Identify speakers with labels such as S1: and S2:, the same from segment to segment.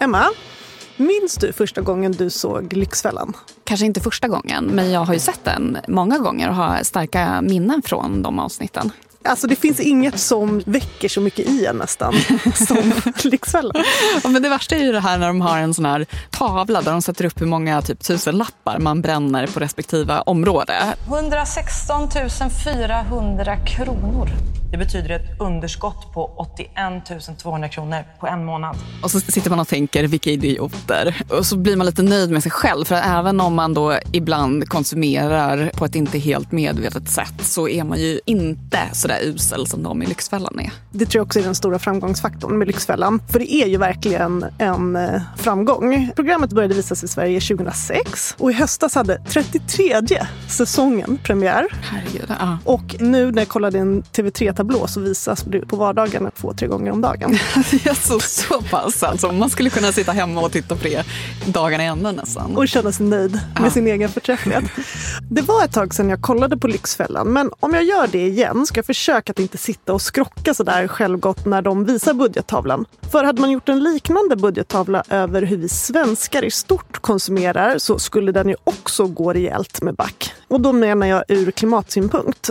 S1: Emma, minns du första gången du såg Lyxfällan?
S2: Kanske inte första gången, men jag har ju sett den många gånger och har starka minnen från de avsnitten.
S1: Alltså det finns inget som väcker så mycket i en nästan som Lyxfällan.
S2: Ja, men det värsta är ju det här när de har en sån här tavla där de sätter upp hur många typ 1000 lappar man bränner på respektive område.
S3: 116 400 kronor. Det betyder ett underskott på 81 200 kronor på en månad.
S2: Och så sitter man och tänker, vilka idioter. Och så blir man lite nöjd med sig själv. För även om man då ibland konsumerar på ett inte helt medvetet sätt så är man ju inte så där usel som de i Lyxfällan är.
S1: Det tror jag också är den stora framgångsfaktorn med Lyxfällan. För det är ju verkligen en framgång. Programmet började visas i Sverige 2006. Och i höstas hade 33:e säsongen premiär.
S2: Herregud, ja.
S1: Och nu när jag kollade en TV3-tablå så visas det på vardagarna 2-3 gånger om dagen.
S2: Det är så pass. Alltså, man skulle kunna sitta hemma och titta på det dagarna i ända nästan.
S1: Och känna sig nöjd med sin egen förträfflighet. Det var ett tag sedan jag kollade på Lyxfällan. Men om jag gör det igen ska jag försöka att inte sitta och skrocka så där självgott när de visar budgettavlan. För hade man gjort en liknande budgettavla över hur vi svenskar i stort konsumerar så skulle den ju också gå rejält med back. Och då menar jag ur klimatsynpunkt.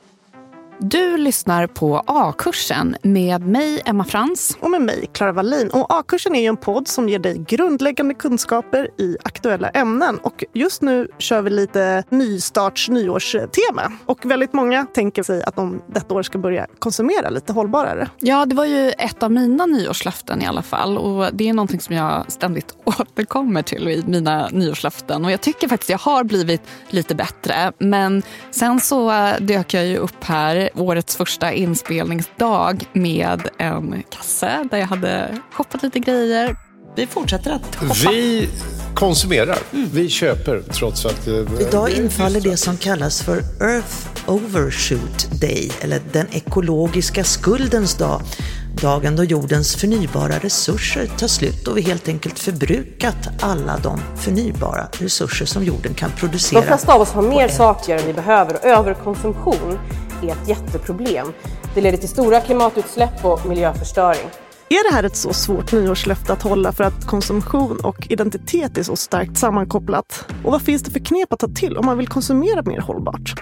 S2: Du lyssnar på A-kursen med mig, Emma Frans.
S1: Och med mig, Clara Wallin. Och A-kursen är ju en podd som ger dig grundläggande kunskaper i aktuella ämnen. Och just nu kör vi lite nyårstema. Och väldigt många tänker sig att de detta år ska börja konsumera lite hållbarare.
S2: Ja, det var ju ett av mina nyårslöften i alla fall. Och det är någonting som jag ständigt återkommer till i mina nyårslöften. Och jag tycker faktiskt att jag har blivit lite bättre. Men sen så dök jag ju upp här årets första inspelningsdag med en kasse där jag hade shoppat lite grejer.
S3: Vi fortsätter att shoppa.
S4: Vi konsumerar, vi köper trots att...
S5: Idag infaller det som kallas för Earth Overshoot Day, eller den ekologiska skuldens dag. Dagen då jordens förnybara resurser tar slut och vi helt enkelt förbrukat alla de förnybara resurser som jorden kan producera.
S6: De flesta av oss har mer saker än vi behöver och överkonsumtion är ett jätteproblem. Det leder till stora klimatutsläpp och miljöförstöring.
S1: Är det här ett så svårt nyårslöfte att hålla för att konsumtion och identitet är så starkt sammankopplat? Och vad finns det för knep att ta till om man vill konsumera mer hållbart?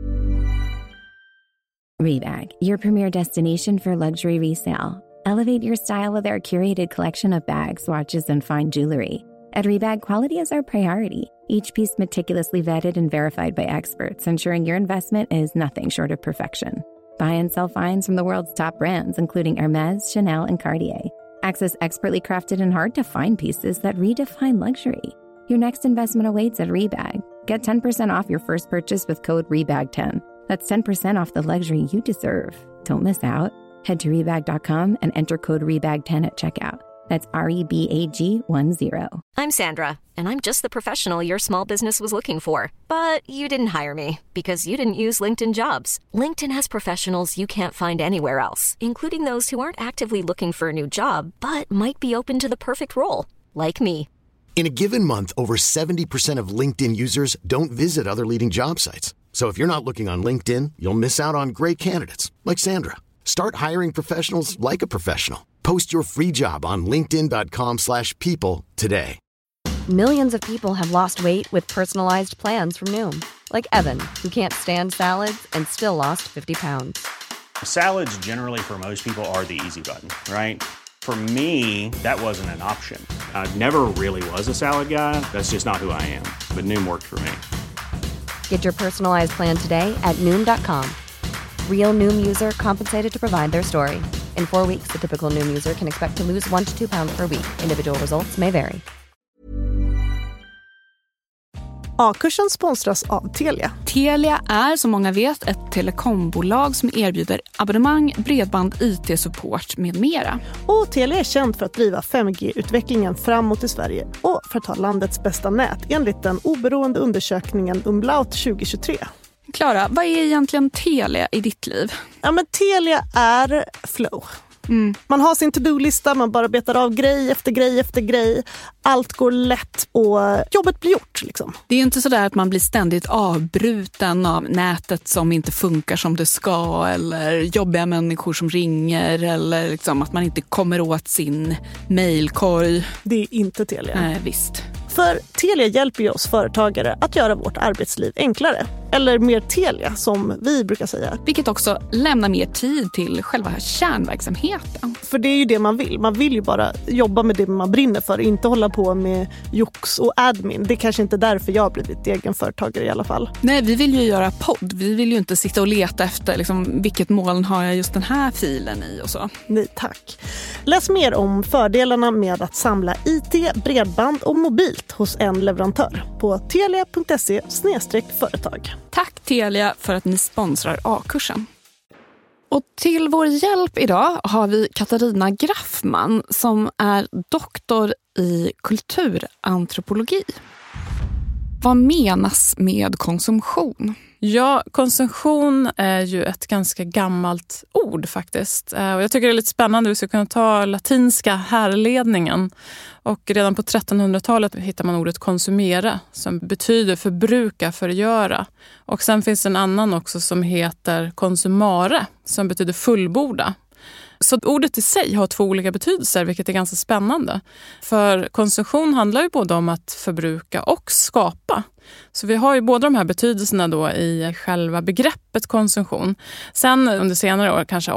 S7: Rebag, your premier destination for luxury resale. Elevate your style with our curated collection of bags, watches, and fine jewelry. At Rebag, quality is our priority. Each piece meticulously vetted and verified by experts, ensuring your investment is nothing short of perfection. Buy and sell finds from the world's top brands, including Hermes, Chanel, and Cartier. Access expertly crafted and hard-to-find pieces that redefine luxury. Your next investment awaits at Rebag. Get 10% off your first purchase with code REBAG10. That's 10% off the luxury you deserve. Don't miss out. Head to Rebag.com and enter code REBAG10 at checkout. That's REBAG10.
S8: I'm Sandra, and I'm just the professional your small business was looking for. But you didn't hire me because you didn't use LinkedIn Jobs. LinkedIn has professionals you can't find anywhere else, including those who aren't actively looking for a new job, but might be open to the perfect role, like me.
S9: In a given month, over 70% of LinkedIn users don't visit other leading job sites. So if you're not looking on LinkedIn, you'll miss out on great candidates like Sandra. Start hiring professionals like a professional. Post your free job on linkedin.com/people today.
S10: Millions of people have lost weight with personalized plans from Noom. Like Evan, who can't stand salads and still lost 50 pounds.
S11: Salads generally for most people are the easy button, right? For me, that wasn't an option. I never really was a salad guy. That's just not who I am. But Noom worked for me.
S10: Get your personalized plan today at Noom.com. Real Noom user compensated to provide their story. In 4 weeks, the typical Noom user can expect to lose 1 to 2 pounds per week. Individual results may vary.
S1: A-kursen sponsras av Telia.
S2: Telia är, som många vet, ett telekombolag som erbjuder abonnemang, bredband, IT-support med mera.
S1: Och Telia är känt för att driva 5G-utvecklingen framåt i Sverige och för att ha landets bästa nät enligt den oberoende undersökningen Umlaut 2023.
S2: Klara, vad är egentligen Telia i ditt liv?
S1: Ja, men Telia är flow. Man har sin to-do-lista, man bara betar av grej efter grej efter grej. Allt går lätt och jobbet blir gjort. Liksom.
S2: Det är inte så där att man blir ständigt avbruten av nätet som inte funkar som det ska, eller jobbiga människor som ringer, eller liksom att man inte kommer åt sin mejlkorg.
S1: Det är inte Telia.
S2: Nej, visst.
S1: För Telia hjälper ju oss företagare att göra vårt arbetsliv enklare. Eller mer Telia, som vi brukar säga.
S2: Vilket också lämnar mer tid till själva kärnverksamheten.
S1: För det är ju det man vill. Man vill ju bara jobba med det man brinner för. Inte hålla på med jox och admin. Det är kanske inte därför jag har blivit egenföretagare i alla fall.
S2: Nej, vi vill ju göra podd. Vi vill ju inte sitta och leta efter liksom, vilket moln har jag just den här filen i och så.
S1: Nej, tack. Läs mer om fördelarna med att samla IT, bredband och mobilt hos en leverantör på telia.se/företag.
S2: Tack Telia för att ni sponsrar A-kursen. Och till vår hjälp idag har vi Katarina Graffman som är doktor i kulturantropologi. Vad menas med konsumtion?
S12: Ja, konsumtion är ju ett ganska gammalt ord faktiskt. Och jag tycker det är lite spännande. Vi ska kunna ta latinska härledningen. Och redan på 1300-talet hittar man ordet konsumera som betyder förbruka, förgöra. Och sen finns en annan också som heter konsumare som betyder fullborda. Så ordet i sig har 2 olika betydelser, vilket är ganska spännande. För konsumtion handlar ju både om att förbruka och skapa. Så vi har ju båda de här betydelserna då i själva begreppet konsumtion. Sen under senare år, kanske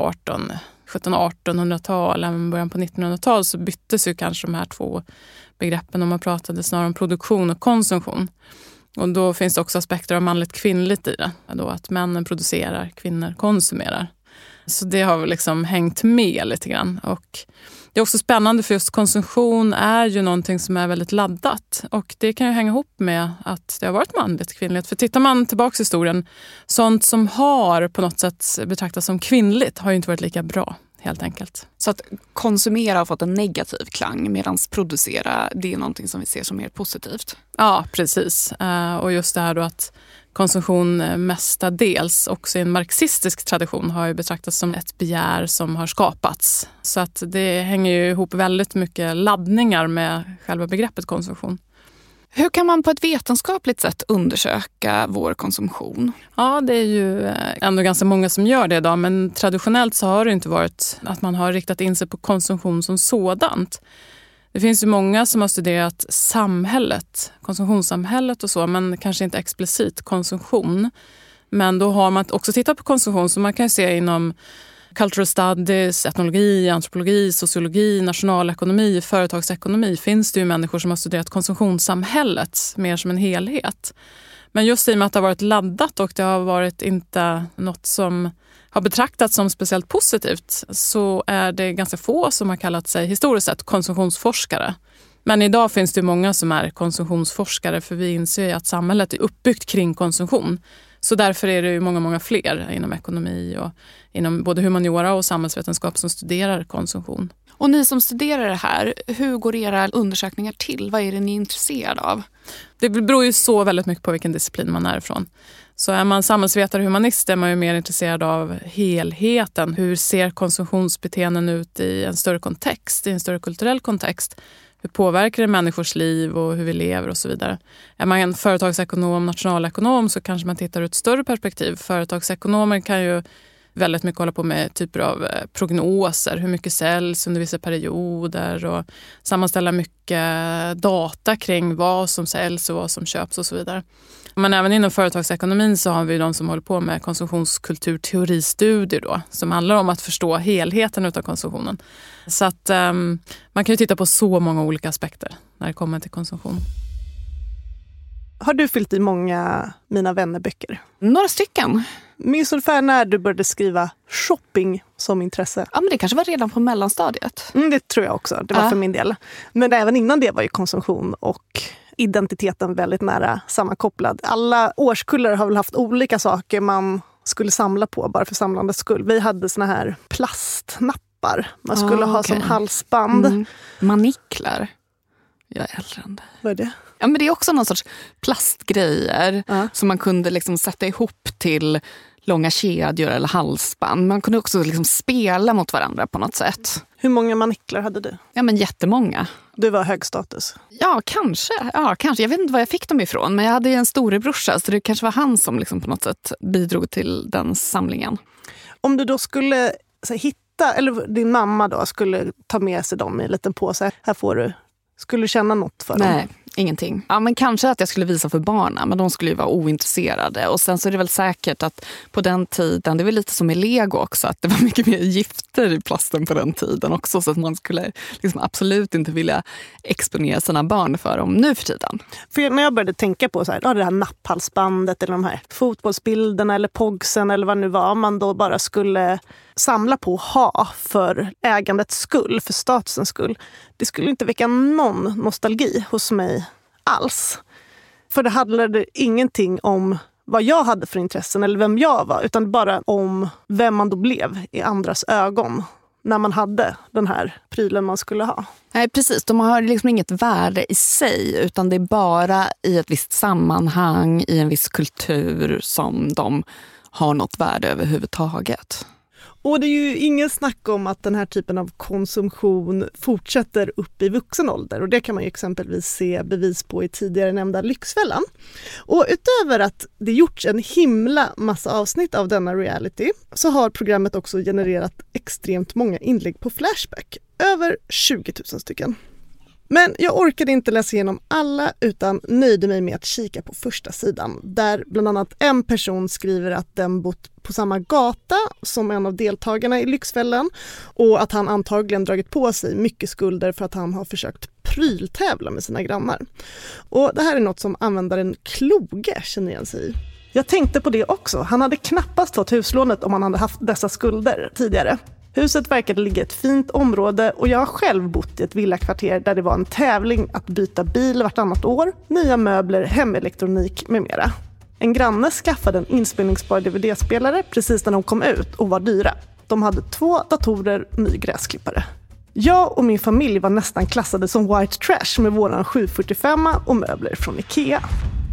S12: 1700-1800-tal, även början på 1900-tal, så byttes ju kanske de här 2 begreppen och man pratade snarare om produktion och konsumtion. Och då finns det också aspekter av manligt kvinnligt i det. Då att männen producerar, kvinnor konsumerar. Så det har liksom hängt med lite grann. Och det är också spännande för just konsumtion är ju någonting som är väldigt laddat. Och det kan ju hänga ihop med att det har varit manligt kvinnligt. För tittar man tillbaka i historien, sånt som har på något sätt betraktats som kvinnligt har ju inte varit lika bra. Helt enkelt.
S2: Så att konsumera har fått en negativ klang medan producera, det är någonting som vi ser som mer positivt.
S12: Ja, precis. Och just det här då att konsumtion mestadels också i en marxistisk tradition har ju betraktats som ett begär som har skapats. Så att det hänger ju ihop väldigt mycket laddningar med själva begreppet konsumtion.
S2: Hur kan man på ett vetenskapligt sätt undersöka vår konsumtion?
S12: Ja, det är ju ändå ganska många som gör det idag, men traditionellt så har det inte varit att man har riktat in sig på konsumtion som sådant. Det finns ju många som har studerat samhället, konsumtionssamhället och så, men kanske inte explicit konsumtion. Men då har man också tittat på konsumtion som man kan se inom cultural studies, etnologi, antropologi, sociologi, nationalekonomi, företagsekonomi finns det ju människor som har studerat konsumtionssamhället mer som en helhet. Men just i och med att det har varit laddat och det har varit inte något som har betraktats som speciellt positivt så är det ganska få som har kallat sig historiskt sett konsumtionsforskare. Men idag finns det många som är konsumtionsforskare för vi inser att samhället är uppbyggt kring konsumtion. Så därför är det ju många fler inom ekonomi och inom både humaniora och samhällsvetenskap som studerar konsumtion.
S2: Och ni som studerar det här, hur går era undersökningar till? Vad är det ni är intresserade av?
S12: Det beror ju så väldigt mycket på vilken disciplin man är ifrån. Så är man samhällsvetare och humanist är man ju mer intresserad av helheten. Hur ser konsumtionsbeteenden ut i en större kontext, i en större kulturell kontext? Hur påverkar det människors liv och hur vi lever och så vidare. Är man en företagsekonom, nationalekonom så kanske man tittar ur ett större perspektiv. Företagsekonomer kan ju väldigt mycket hålla på med typer av prognoser. Hur mycket säljs under vissa perioder och sammanställa mycket data kring vad som säljs och vad som köps och så vidare. Men även inom företagsekonomin så har vi de som håller på med konsumtionskulturteoristudier då, som handlar om att förstå helheten utav konsumtionen. Så att man kan ju titta på så många olika aspekter när det kommer till konsumtion.
S1: Har du fyllt i många Mina vännerböcker?
S2: Några stycken.
S1: Minns ungefär när du började skriva shopping som intresse?
S2: Ja, men det kanske var redan på mellanstadiet.
S1: Det tror jag också, det var för min del. Men även innan det var ju konsumtion och identiteten väldigt nära sammankopplad. Alla årskullar har väl haft olika saker man skulle samla på bara för samlandets skull. Vi hade såna här plastnappar man skulle ha som halsband.
S2: Maniklar. Jag är äldre än dig.
S1: Vad är det?
S2: Ja, men det är också någon sorts plastgrejer som man kunde liksom sätta ihop till långa kedjor eller halsband. Man kunde också liksom spela mot varandra på något sätt.
S1: Hur många maniklar hade du?
S2: Ja, men jättemånga.
S1: Du var hög status?
S2: Ja, kanske. Jag vet inte var jag fick dem ifrån. Men jag hade en storebrorsa, så det kanske var han som liksom på något sätt bidrog till den samlingen.
S1: Om du då skulle hitta, eller din mamma då skulle ta med sig dem i en liten påse. Här får du. Skulle du känna något för dem?
S2: Nej, ingenting. Ja, men kanske att jag skulle visa för barnen, men de skulle ju vara ointresserade. Och sen så är det väl säkert att på den tiden, det är väl lite som i Lego också, att det var mycket mer gifter i plasten på den tiden också, så att man skulle liksom absolut inte vilja exponera sina barn för dem nu för tiden.
S1: För när jag började tänka på så här, det här napphalsbandet eller de här fotbollsbilderna eller pogsen eller vad nu var, man då bara skulle samla på och ha för ägandets skull, för statusens skull. Det skulle inte väcka någon nostalgi hos mig alls. För det handlade ingenting om vad jag hade för intressen eller vem jag var, utan bara om vem man då blev i andras ögon när man hade den här prylen man skulle ha.
S2: Nej, precis. De har liksom inget värde i sig, utan det är bara i ett visst sammanhang, i en viss kultur som de har något värde överhuvudtaget.
S1: Och det är ju ingen snack om att den här typen av konsumtion fortsätter upp i vuxen ålder. Och det kan man ju exempelvis se bevis på i tidigare nämnda Lyxfällan. Och utöver att det gjorts en himla massa avsnitt av denna reality så har programmet också genererat extremt många inlägg på Flashback. Över 20 000 stycken. Men jag orkade inte läsa igenom alla utan nöjde mig med att kika på första sidan. Där bland annat en person skriver att den bott på samma gata som en av deltagarna i Lyxfällan och att han antagligen dragit på sig mycket skulder för att han har försökt pryltävla med sina grannar. Och det här är något som användaren Kloge känner igen sig i. Jag tänkte på det också. Han hade knappast fått huslånet om han hade haft dessa skulder tidigare. Huset verkade ligga i ett fint område och jag har själv bott i ett villakvarter där det var en tävling att byta bil vartannat år, nya möbler, hemelektronik med mera. En granne skaffade en inspelningsbar DVD-spelare precis när de kom ut och var dyra. De hade 2 datorer och ny gräsklippare. Jag och min familj var nästan klassade som white trash med våran 745 och möbler från Ikea.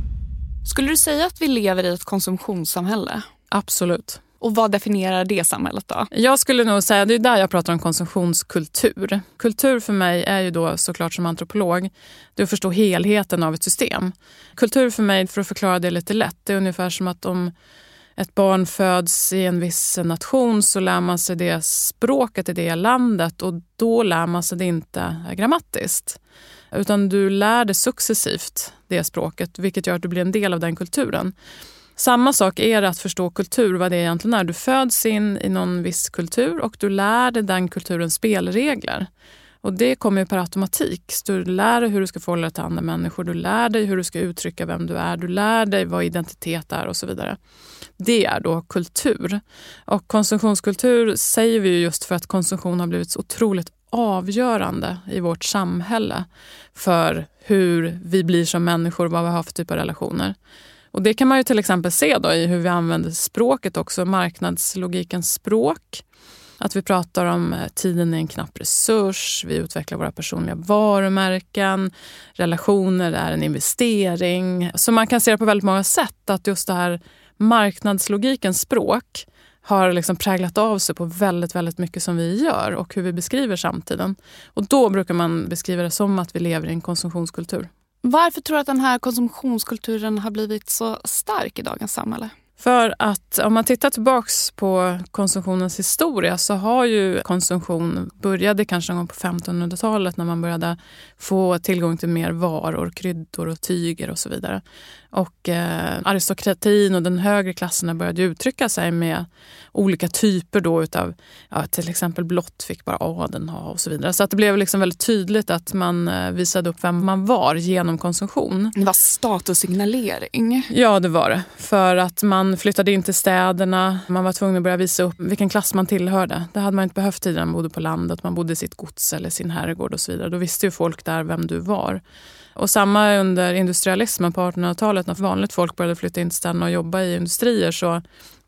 S2: Skulle du säga att vi lever i ett konsumtionssamhälle?
S12: Absolut.
S2: Och vad definierar det samhället då?
S12: Jag skulle nog säga, det är där jag pratar om konsumtionskultur. Kultur för mig är ju då såklart som antropolog, det är att förstå helheten av ett system. Kultur för mig, för att förklara det lite lätt, det är ungefär som att om ett barn föds i en viss nation så lär man sig det språket i det landet och då lär man sig det inte grammatiskt. Utan du lär dig successivt det språket, vilket gör att du blir en del av den kulturen. Samma sak är att förstå kultur, vad det egentligen är. Du föds in i någon viss kultur och du lär dig den kulturens spelregler. Och det kommer ju per automatik. Så du lär dig hur du ska förhålla dig till andra människor. Du lär dig hur du ska uttrycka vem du är. Du lär dig vad identitet är och så vidare. Det är då kultur. Och konsumtionskultur säger vi ju just för att konsumtion har blivit så otroligt avgörande i vårt samhälle. För hur vi blir som människor och vad vi har för typ av relationer. Och det kan man ju till exempel se då i hur vi använder språket också, marknadslogikens språk. Att vi pratar om tiden är en knapp resurs, vi utvecklar våra personliga varumärken, relationer är en investering. Så man kan se det på väldigt många sätt att just det här marknadslogikens språk har liksom präglat av sig på väldigt, väldigt mycket som vi gör och hur vi beskriver samtiden. Och då brukar man beskriva det som att vi lever i en konsumtionskultur.
S2: Varför tror du att den här konsumtionskulturen har blivit så stark i dagens samhälle?
S12: För att om man tittar tillbaks på konsumtionens historia så har ju konsumtion började kanske någon gång på 1500-talet när man började få tillgång till mer varor, kryddor och tyger och så vidare. Och aristokratin och den högre klassen började uttrycka sig med olika typer då utav, till exempel blått fick bara adeln ha och så vidare. Så att det blev liksom väldigt tydligt att man visade upp vem man var genom konsumtion.
S2: Det var statussignalering.
S12: Ja, det var det. För att man flyttade in till städerna, man var tvungen att börja visa upp vilken klass man tillhörde. Det hade man inte behövt tidigare, man bodde på landet, man bodde i sitt gods eller sin herrgård och så vidare. Då visste ju folk där vem du var. Och samma under industrialismen på 1800-talet när vanligt folk började flytta in till städerna och jobba i industrier så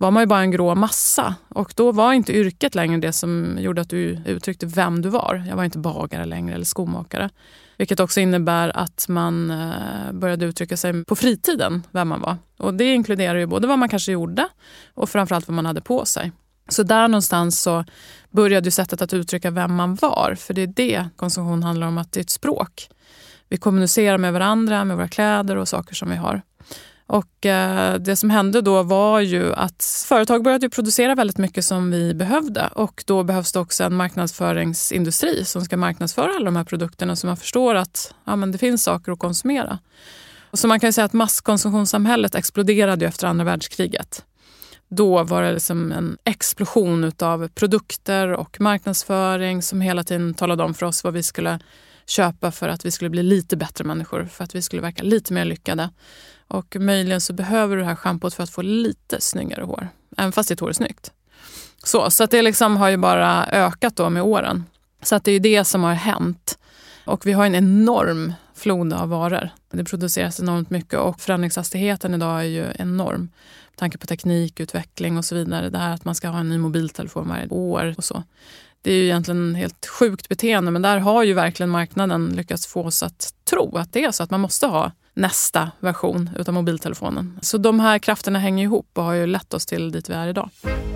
S12: var man ju bara en grå massa. Och då var inte yrket längre det som gjorde att du uttryckte vem du var. Jag var inte bagare längre eller skomakare. Vilket också innebär att man började uttrycka sig på fritiden, vem man var. Och det inkluderar ju både vad man kanske gjorde och framförallt vad man hade på sig. Så där någonstans så började ju sättet att uttrycka vem man var. För det är det konsumtion handlar om, att det är ett språk. Vi kommunicerar med varandra, med våra kläder och saker som vi har. Och det som hände då var ju att företag började producera väldigt mycket som vi behövde. Och då behövs det också en marknadsföringsindustri som ska marknadsföra alla de här produkterna, så man förstår att men det finns saker att konsumera. Och så man kan ju säga att masskonsumtionssamhället exploderade ju efter andra världskriget. Då var det liksom en explosion av produkter och marknadsföring som hela tiden talade om för oss vad vi skulle köpa för att vi skulle bli lite bättre människor, för att vi skulle verka lite mer lyckade. Och möjligen så behöver du det här schampot för att få lite snyggare hår, även fast ditt hår är snyggt. Så att det liksom har ju bara ökat då med åren. Så att det är ju det som har hänt. Och vi har en enorm flod av varor. Det produceras enormt mycket och förändringshastigheten idag är ju enorm. Med tanke på teknikutveckling och så vidare. Det här att man ska ha en ny mobiltelefon varje år och så. Det är ju egentligen helt sjukt beteende, men där har ju verkligen marknaden lyckats få oss att tro att det är så att man måste ha nästa version utav mobiltelefonen. Så de här krafterna hänger ihop och har ju lett oss till dit vi är idag.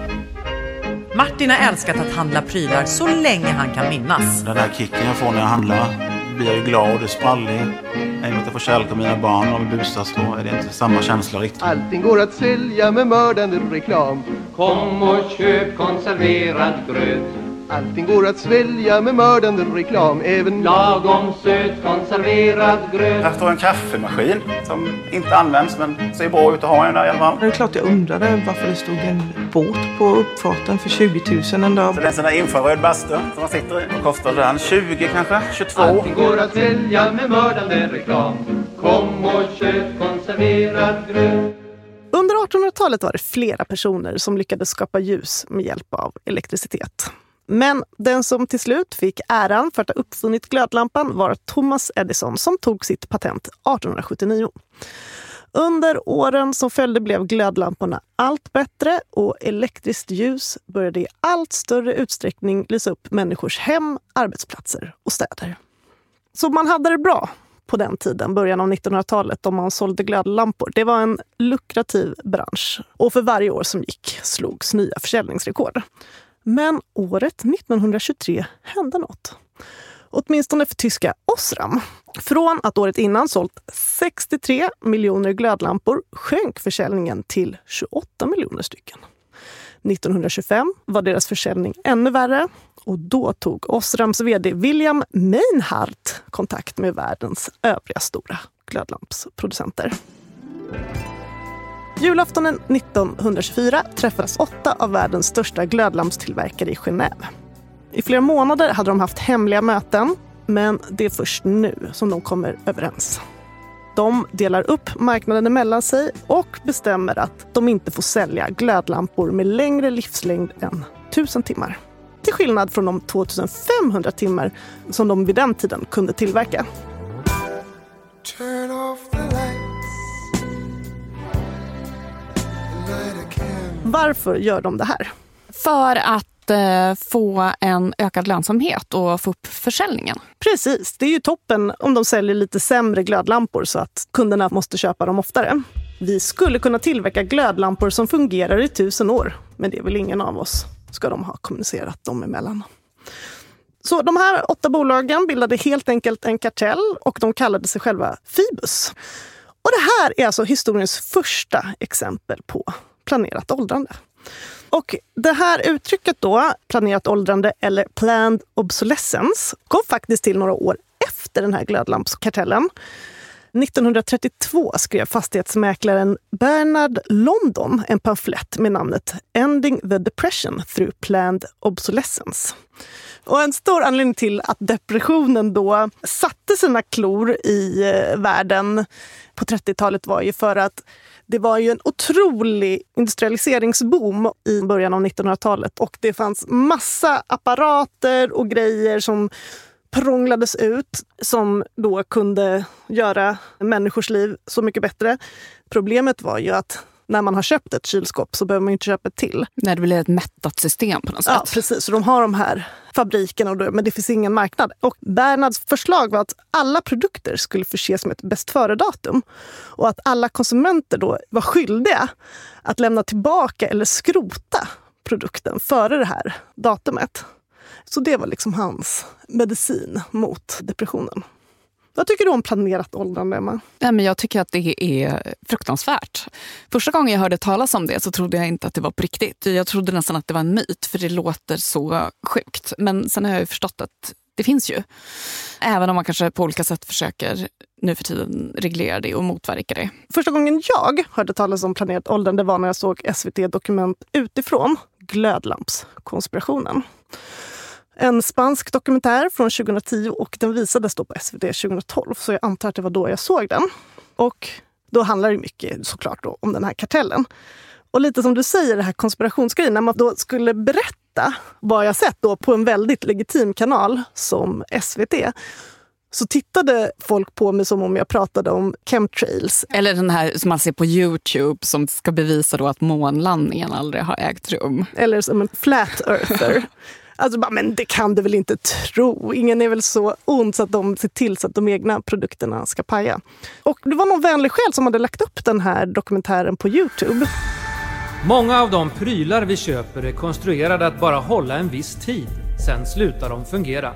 S13: Martin har älskat att handla prylar så länge han kan minnas.
S14: Den där kicken jag får när jag handlar blir jag ju glad och sprallig. I och med att jag får kärlek av mina barn och vi busas, då är det inte samma känsla riktigt.
S15: Allting går att sälja med mördande reklam. Kom och köp konserverad gröt. Allting går att svälja med mördande reklam. Även lagom söt konserverad gröt.
S14: Här står en kaffemaskin som inte används men ser bra ut att ha en där i alla fall.
S16: Det är klart jag undrade varför det stod en båt på uppfarten för 20 000 en dag.
S14: Så det är en sån där infraröd bastu som man sitter i. Och kostar den 20 kanske, 22.
S15: Allting går att svälja med mördande reklam. Kom och köp konserverad gröt.
S1: Under 1800-talet var det flera personer som lyckades skapa ljus med hjälp av elektricitet. Men den som till slut fick äran för att ha uppfunnit glödlampan var Thomas Edison, som tog sitt patent 1879. Under åren som följde blev glödlamporna allt bättre och elektriskt ljus började i allt större utsträckning lysa upp människors hem, arbetsplatser och städer. Så man hade det bra på den tiden, början av 1900-talet, om man sålde glödlampor. Det var en lukrativ bransch och för varje år som gick slogs nya försäljningsrekord. Men året 1923 hände något. Åtminstone för tyska Osram. Från att året innan sålt 63 miljoner glödlampor sjönk försäljningen till 28 miljoner stycken. 1925 var deras försäljning ännu värre och då tog Osrams vd William Meinhardt kontakt med världens övriga stora glödlampsproducenter. Julaftonen 1924 träffades 8 av världens största glödlampstillverkare i Genève. I flera månader hade de haft hemliga möten, men det är först nu som de kommer överens. De delar upp marknaden mellan sig och bestämmer att de inte får sälja glödlampor med längre livslängd än 1000 timmar. Till skillnad från de 2500 timmar som de vid den tiden kunde tillverka.
S17: Turn off the lights.
S1: Varför gör de det här?
S2: För att få en ökad lönsamhet och få upp försäljningen.
S1: Precis, det är ju toppen om de säljer lite sämre glödlampor så att kunderna måste köpa dem oftare. Vi skulle kunna tillverka glödlampor som fungerar i 1000 år, men det är väl ingen av oss, ska de ha kommunicerat dem emellan. Så de här 8 bolagen bildade helt enkelt en kartell och de kallade sig själva Phoebus. Och det här är alltså historiens första exempel på planerat åldrande. Och det här uttrycket då, planerat åldrande eller planned obsolescence, kom faktiskt till några år efter den här glödlampskartellen. 1932 skrev fastighetsmäklaren Bernard London en pamflett med namnet Ending the Depression through Planned Obsolescence. Och en stor anledning till att depressionen då satte sina klor i världen på 30-talet var ju för att det var ju en otrolig industrialiseringsboom i början av 1900-talet och det fanns massa apparater och grejer som prånglades ut som då kunde göra människors liv så mycket bättre. Problemet var ju att när man har köpt ett kylskåp så behöver man inte köpa ett till.
S2: När det blir ett mättat system på något sätt.
S1: Ja, precis. Så de har de här fabrikerna, men det finns ingen marknad. Och Bernhards förslag var att alla produkter skulle förses med ett bäst före-datum. Och att alla konsumenter då var skyldiga att lämna tillbaka eller skrota produkten före det här datumet. Så det var liksom hans medicin mot depressionen. Vad tycker du om planerat åldrande, Emma?
S2: Ja, men jag tycker att det är fruktansvärt. Första gången jag hörde talas om det så trodde jag inte att det var på riktigt. Jag trodde nästan att det var en myt, för det låter så sjukt. Men sen har jag ju förstått att det finns ju. Även om man kanske på olika sätt försöker nu för tiden reglera det och motverka det.
S1: Första gången jag hörde talas om planerat åldrande var när jag såg SVT-dokument utifrån Glödlampskonspirationen. En spansk dokumentär från 2010 och den visades då på SVT 2012, så jag antar att det var då jag såg den. Och då handlar det mycket såklart då om den här kartellen. Och lite som du säger, det här konspirationsgrejen, när man då skulle berätta vad jag sett då på en väldigt legitim kanal som SVT, så tittade folk på mig som om jag pratade om chemtrails.
S2: Eller den här som man ser på YouTube som ska bevisa då att månlandningen aldrig har ägt rum.
S1: Eller som en flat earther. Alltså bara, men det kan du väl inte tro. Ingen är väl så ond så att de ser till så att de egna produkterna ska paja. Och det var någon vänlig själ som hade lagt upp den här dokumentären på YouTube.
S18: Många av de prylar vi köper är konstruerade att bara hålla en viss tid. Sen slutar de fungera.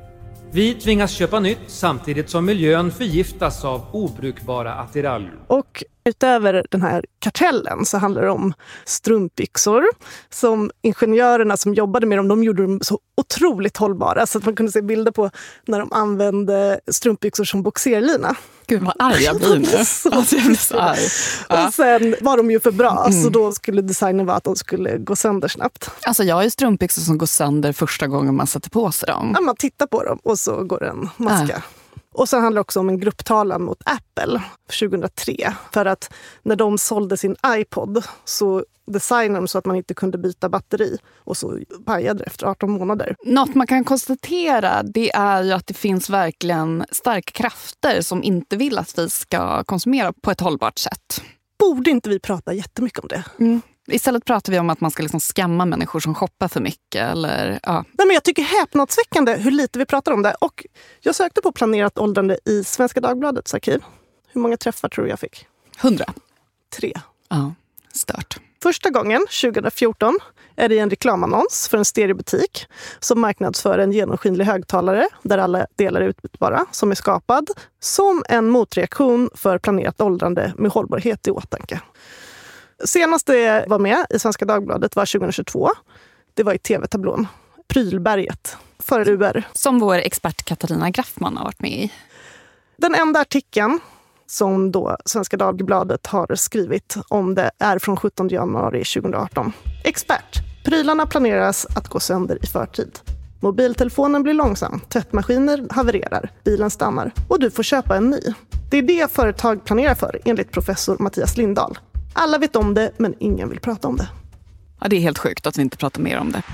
S18: Vi tvingas köpa nytt samtidigt som miljön förgiftas av obrukbara attiraljer.
S1: Och utöver den här kartellen så handlar det om strumpbyxor som ingenjörerna som jobbade med dem, de gjorde dem så otroligt hållbara så att man kunde se bilder på när de använde strumpbyxor som boxerlina.
S2: Gud vad arg jag blir nu. Alltså, jag blir så arg.
S1: Och sen var de ju för bra så då skulle designen vara att de skulle gå sönder snabbt.
S2: Alltså jag har ju strumpbyxor som går sönder första gången man sätter på sig dem.
S1: Ja, man tittar på dem och så går det en maska. Och så handlar det också om en grupptalan mot Apple 2003. För att när de sålde sin iPod så designade de så att man inte kunde byta batteri. Och så pajade det efter 18 månader.
S2: Något man kan konstatera det är ju att det finns verkligen starka krafter som inte vill att vi ska konsumera på ett hållbart sätt.
S1: Borde inte vi prata jättemycket om det?
S2: Istället pratar vi om att man ska liksom skamma människor som shoppar för mycket. Eller, ja.
S1: Nej, men jag tycker häpnadsväckande hur lite vi pratar om det. Och jag sökte på planerat åldrande i Svenska Dagbladets arkiv. Hur många träffar tror jag fick?
S2: 100.
S1: 3.
S2: Ja, stört.
S1: Första gången, 2014, är det en reklamannons för en stereobutik som marknadsför en genomskinlig högtalare där alla delar är utbytbara, som är skapad som en motreaktion för planerat åldrande med hållbarhet i åtanke. Senast det var med i Svenska Dagbladet var 2022. Det var i tv-tablån. Prylberget för UR.
S2: Som vår expert Katarina Graffman har varit med i.
S1: Den enda artikeln som då Svenska Dagbladet har skrivit om det är från 17 januari 2018. Expert. Prylarna planeras att gå sönder i förtid. Mobiltelefonen blir långsam, tvättmaskiner havererar, bilen stannar och du får köpa en ny. Det är det företag planerar för enligt professor Mattias Lindahl. Alla vet om det, men ingen vill prata om det.
S2: Ja, det är helt sjukt att vi inte pratar mer om det.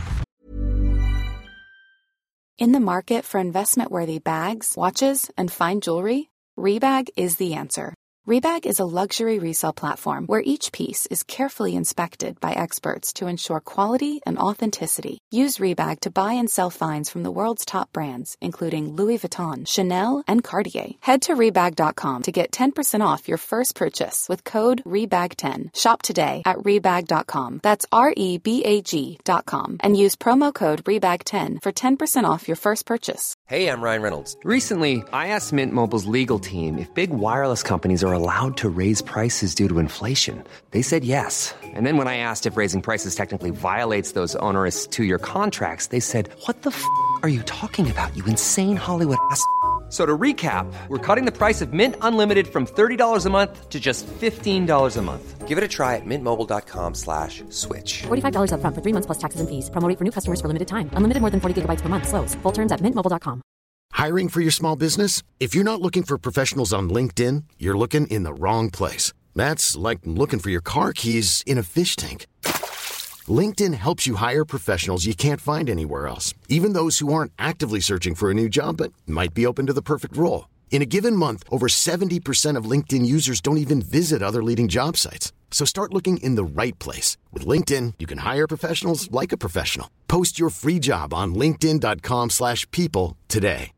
S19: In the market for investment-worthy bags, watches, and fine jewelry, Rebag is the answer. Rebag is a luxury resale platform where each piece is carefully inspected by experts to ensure quality and authenticity. Use Rebag to buy and sell finds from the world's top brands, including Louis Vuitton, Chanel, and Cartier. Head to Rebag.com to get 10% off your first purchase with code REBAG10. Shop today at Rebag.com. That's REBAG.com. And use promo code REBAG10 for 10% off your first purchase.
S20: Hey, I'm Ryan Reynolds. Recently, I asked Mint Mobile's legal team if big wireless companies are allowed to raise prices due to inflation. They said yes. And then when I asked if raising prices technically violates those onerous two-year contracts, they said, what the f*** are you talking about, you insane Hollywood ass f- So to recap, we're cutting the price of Mint Unlimited from $30 a month to just $15 a month. Give it a try at mintmobile.com/switch.
S21: $45 up front for 3 months plus taxes and fees. Promo rate for new customers for limited time. Unlimited more than 40 gigabytes per month. Slows full terms at mintmobile.com.
S9: Hiring for your small business? If you're not looking for professionals on LinkedIn, you're looking in the wrong place. That's like looking for your car keys in a fish tank. LinkedIn helps you hire professionals you can't find anywhere else, even those who aren't actively searching for a new job but might be open to the perfect role. In a given month, over 70% of LinkedIn users don't even visit other leading job sites. So start looking in the right place. With LinkedIn, you can hire professionals like a professional. Post your free job on linkedin.com/people today.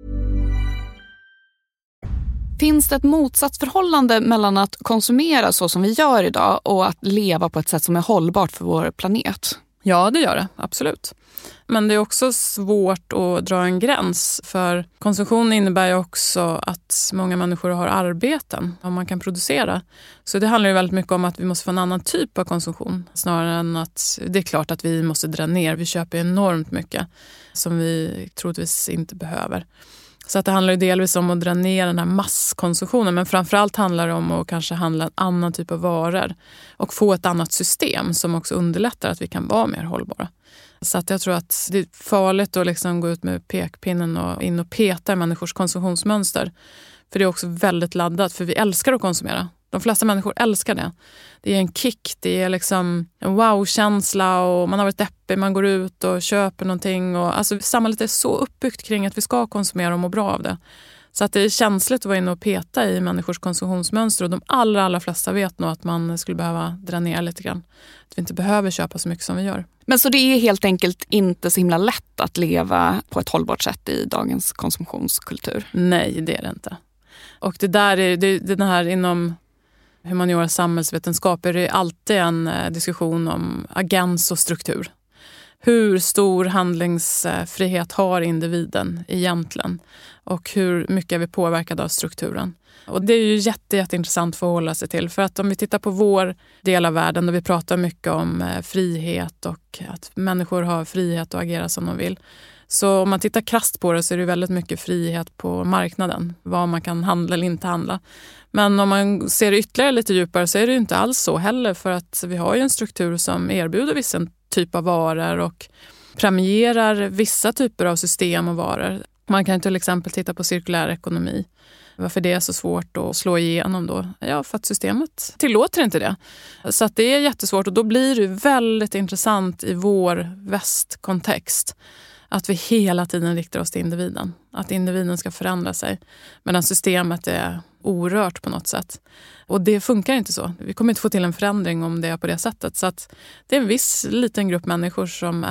S2: Finns det ett motsatsförhållande mellan att konsumera så som vi gör idag och att leva på ett sätt som är hållbart för vår planet?
S12: Ja, det gör det. Absolut. Men det är också svårt att dra en gräns, för konsumtion innebär ju också att många människor har arbeten om man kan producera. Så det handlar ju väldigt mycket om att vi måste få en annan typ av konsumtion snarare än att det är klart att vi måste dra ner. Vi köper enormt mycket som vi troligtvis inte behöver. Så att det handlar ju delvis om att dra ner den här masskonsumtionen, men framförallt handlar det om att kanske handla en annan typ av varor och få ett annat system som också underlättar att vi kan vara mer hållbara. Så att jag tror att det är farligt att liksom gå ut med pekpinnen och in och peta i människors konsumtionsmönster. För det är också väldigt laddat, för vi älskar att konsumera. De flesta människor älskar det. Det är en kick, det är liksom en wow-känsla och man har varit deppig, man går ut och köper någonting. Och, alltså, samhället är så uppbyggt kring att vi ska konsumera och må bra av det. Så att det är känsligt att vara inne och peta i människors konsumtionsmönster, och de allra flesta vet nog att man skulle behöva dra ner lite grann. Att vi inte behöver köpa så mycket som vi gör.
S2: Men så det är helt enkelt inte så himla lätt att leva på ett hållbart sätt i dagens konsumtionskultur?
S12: Nej, det är det inte. Och det där är den här inom humaniora samhällsvetenskap är det alltid en diskussion om agens och struktur. Hur stor handlingsfrihet har individen egentligen? Och hur mycket är vi påverkade av strukturen? Och det är ju jätteintressant att förhålla sig till. För att om vi tittar på vår del av världen där vi pratar mycket om frihet och att människor har frihet att agera som de vill. Så om man tittar krasst på det så är det väldigt mycket frihet på marknaden. Vad man kan handla eller inte handla. Men om man ser det ytterligare lite djupare så är det ju inte alls så heller. För att vi har ju en struktur som erbjuder vissa typ av varor och premierar vissa typer av system och varor. Man kan till exempel titta på cirkulär ekonomi. Varför det är så svårt att slå igenom då? Ja, för att systemet tillåter inte det. Så att det är jättesvårt, och då blir det väldigt intressant i vår västkontext att vi hela tiden riktar oss till individen. Att individen ska förändra sig. Medan systemet är orört på något sätt. Och det funkar inte så. Vi kommer inte få till en förändring om det är på det sättet. Så att det är en viss liten grupp människor som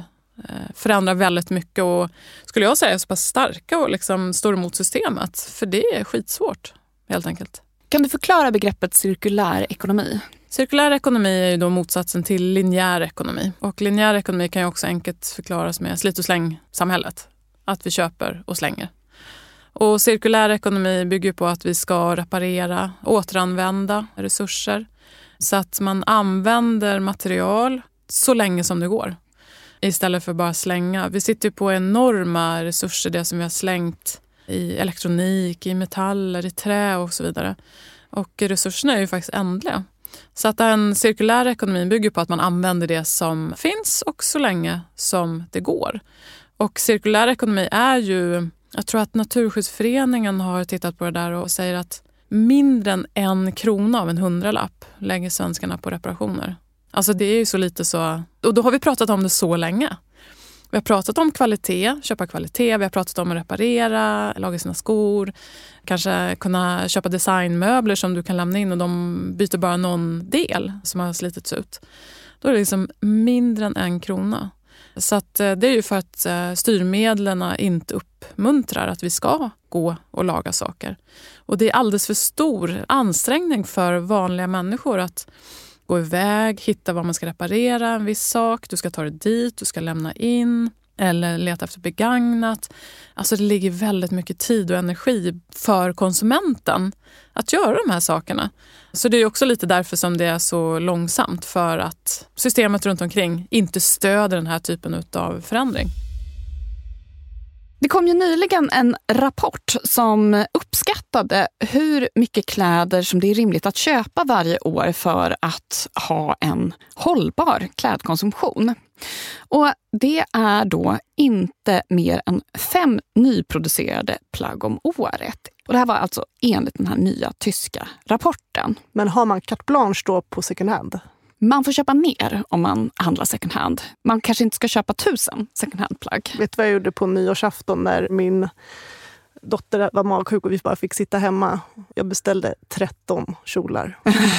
S12: förändrar väldigt mycket och skulle jag säga så pass starka och liksom står emot systemet. För det är skitsvårt helt enkelt.
S2: Kan du förklara begreppet cirkulär ekonomi?
S12: Cirkulär ekonomi är ju då motsatsen till linjär ekonomi. Och linjär ekonomi kan ju också enkelt förklaras med slit- och släng-samhället. Att vi köper och slänger. Och cirkulär ekonomi bygger på att vi ska reparera, återanvända resurser. Så att man använder material så länge som det går. Istället för bara slänga. Vi sitter ju på enorma resurser, det som vi har slängt i elektronik, i metaller, i trä och så vidare. Och resurserna är ju faktiskt ändliga. Så att en cirkulär ekonomi bygger på att man använder det som finns och så länge som det går. Och cirkulär ekonomi är ju, jag tror att Naturskyddsföreningen har tittat på det där och säger att mindre än 1 krona av en 100-lapp lägger svenskarna på reparationer. Alltså det är ju så lite så, och då har vi pratat om det så länge. Vi har pratat om kvalitet, köpa kvalitet, vi har pratat om att reparera, laga sina skor, kanske kunna köpa designmöbler som du kan lämna in och de byter bara någon del som har slitits ut. Då är det liksom mindre än 1 krona. Så att det är ju för att styrmedlen inte uppmuntrar att vi ska gå och laga saker. Och det är alldeles för stor ansträngning för vanliga människor att gå iväg, hitta vad man ska reparera, en viss sak. Du ska ta det dit, du ska lämna in eller leta efter begagnat. Alltså det ligger väldigt mycket tid och energi för konsumenten att göra de här sakerna. Så det är också lite därför som det är så långsamt, för att systemet runt omkring inte stöder den här typen av förändring.
S2: Det kom ju nyligen en rapport som uppskattade hur mycket kläder som det är rimligt att köpa varje år för att ha en hållbar klädkonsumtion. Och det är då inte mer än 5 nyproducerade plagg om året. Och det här var alltså enligt den här nya tyska rapporten.
S1: Men har man carte blanche då på second hand?
S2: Man får köpa mer om man handlar second hand. Man kanske inte ska köpa 1000 second hand-plagg.
S1: Vet du vad jag gjorde på nyårsafton när min dotter var magsjuk och vi bara fick sitta hemma. Jag beställde 13 kjolar.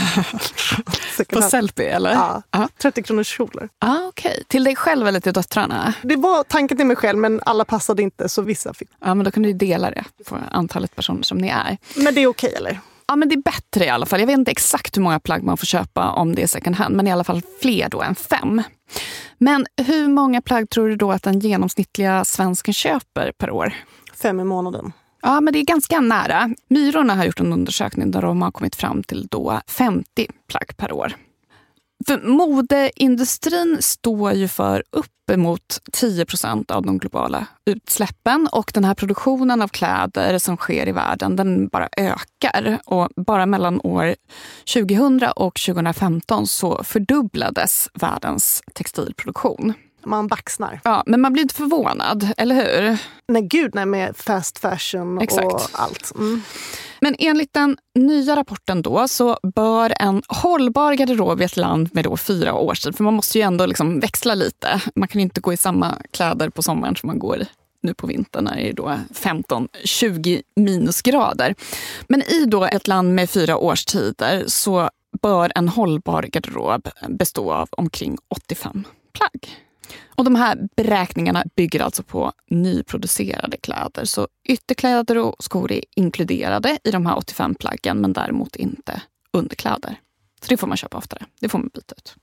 S2: På Sellpy eller?
S1: Ja, 30 kronors kjolar.
S2: Okej. Till dig själv eller till döttrarna?
S1: Det var tanken till mig själv, men alla passade inte så vissa fick.
S2: Ja, men då kan du dela det på antalet personer som ni är.
S1: Men det är okej, eller?
S2: Ja, men det är bättre i alla fall. Jag vet inte exakt hur många plagg man får köpa om det är second hand, men i alla fall fler då än 5. Men hur många plagg tror du då att den genomsnittliga svensken köper per år?
S1: 5 i månaden.
S2: Ja, men det är ganska nära. Myrorna har gjort en undersökning där de har kommit fram till då 50 plagg per år. För modeindustrin står ju för uppemot 10% av de globala utsläppen, och den här produktionen av kläder som sker i världen, den bara ökar. Och bara mellan år 2000 och 2015 så fördubblades världens textilproduktion.
S1: Man baxnar.
S2: Ja, men man blir inte förvånad, eller hur?
S1: Nej, gud, nej, med fast fashion och allt.
S2: Men enligt den nya rapporten då så bör en hållbar garderob i ett land med då 4 årstid, för man måste ju ändå liksom växla lite. Man kan ju inte gå i samma kläder på sommaren som man går nu på vintern när det är då 15-20 minusgrader. Men i då ett land med 4 årstider så bör en hållbar garderob bestå av omkring 85 plagg. Och de här beräkningarna bygger alltså på nyproducerade kläder. Så ytterkläder och skor är inkluderade i de här 85 plaggen, men däremot inte underkläder. Så det får man köpa oftare. Det får man byta ut.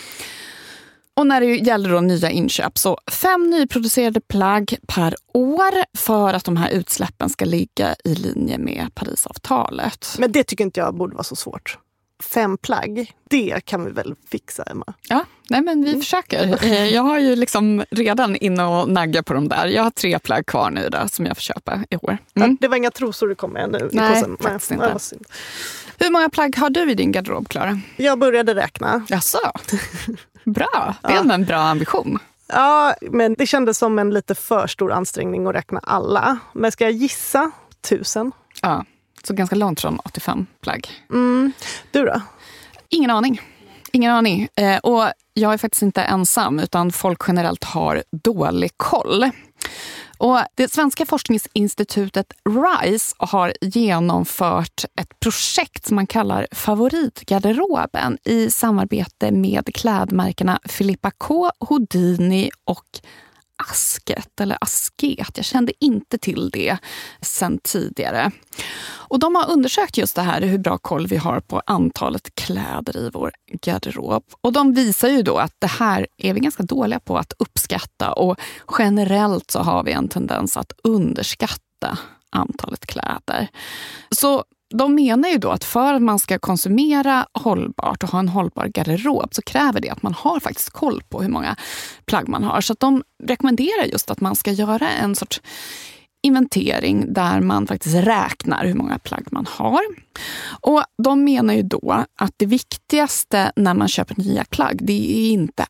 S2: Och när det gäller då nya inköp, så 5 nyproducerade plagg per år för att de här utsläppen ska ligga i linje med Parisavtalet.
S1: Men det tycker inte jag borde vara så svårt. 5 plagg, det kan vi väl fixa, Emma?
S2: Ja, nej men vi försöker. Jag har ju liksom redan inne och naggar på dem där. Jag har 3 plagg kvar nu då, som jag får köpa i år.
S1: Ja, det var inga trosor du kom med nu?
S2: Nej, faktiskt inte. Hur många plagg har du i din garderob, Klara?
S1: Jag började räkna.
S2: Jaså? Bra, det är en bra ambition.
S1: Ja, men det kändes som en lite för stor ansträngning att räkna alla. Men ska jag gissa 1000?
S2: Ja. Så ganska långt från 85 plagg.
S1: Du då?
S2: Ingen aning. Och jag är faktiskt inte ensam, utan folk generellt har dålig koll. Och det svenska forskningsinstitutet RISE har genomfört ett projekt som man kallar Favoritgarderoben i samarbete med klädmärkena Filippa K, Houdini och Asket eller Asket. Jag kände inte till det sen tidigare. Och de har undersökt just det här, hur bra koll vi har på antalet kläder i vår garderob. Och de visar ju då att det här är vi ganska dåliga på att uppskatta, och generellt så har vi en tendens att underskatta antalet kläder. Så de menar ju då att för att man ska konsumera hållbart och ha en hållbar garderob så kräver det att man har faktiskt koll på hur många plagg man har. Så att de rekommenderar just att man ska göra en sorts inventering där man faktiskt räknar hur många plagg man har. Och de menar ju då att det viktigaste när man köper nya plagg, det är inte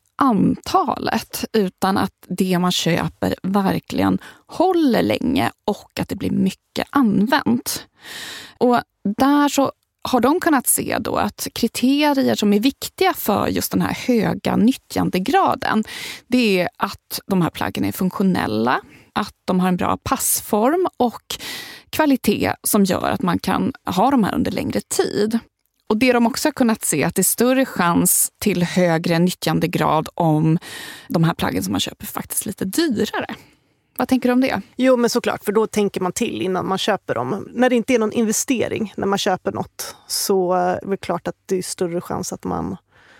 S2: antalet, utan att det man köper verkligen håller länge och att det blir mycket använt. Och där så har de kunnat se då att kriterier som är viktiga för just den här höga nyttjandegraden, det är att de här plaggen är funktionella, att de har en bra passform och kvalitet som gör att man kan ha de här under längre tid. Och det de också har kunnat se att det är större chans till högre nyttjandegrad om de här plaggen som man köper faktiskt lite dyrare. Vad tänker du om det?
S1: Jo, men såklart, för då tänker man till innan man köper dem. När det inte är någon investering, när man köper något, så är det klart att det är större chans att man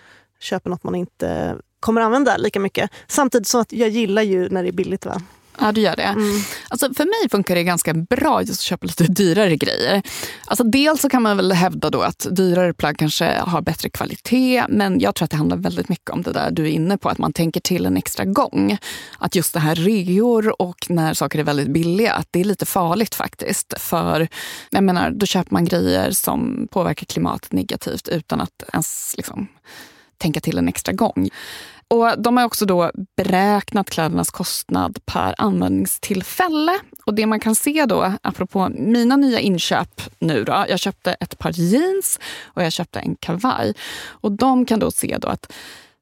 S1: köper något man inte kommer använda lika mycket. Samtidigt som att jag gillar ju när det är billigt, va?
S2: Ja, du gör det. Alltså, för mig funkar det ganska bra just att köpa lite dyrare grejer. Alltså, dels så kan man väl hävda då att dyrare plagg kanske har bättre kvalitet, men jag tror att det handlar väldigt mycket om det där du är inne på, att man tänker till en extra gång. Att just det här reor och när saker är väldigt billiga, att det är lite farligt faktiskt. För jag menar, då köper man grejer som påverkar klimatet negativt utan att ens liksom tänka till en extra gång. Och de har också då beräknat klädernas kostnad per användningstillfälle. Och det man kan se då, apropå mina nya inköp nu då, jag köpte ett par jeans och jag köpte en kavaj. Och de kan då se då att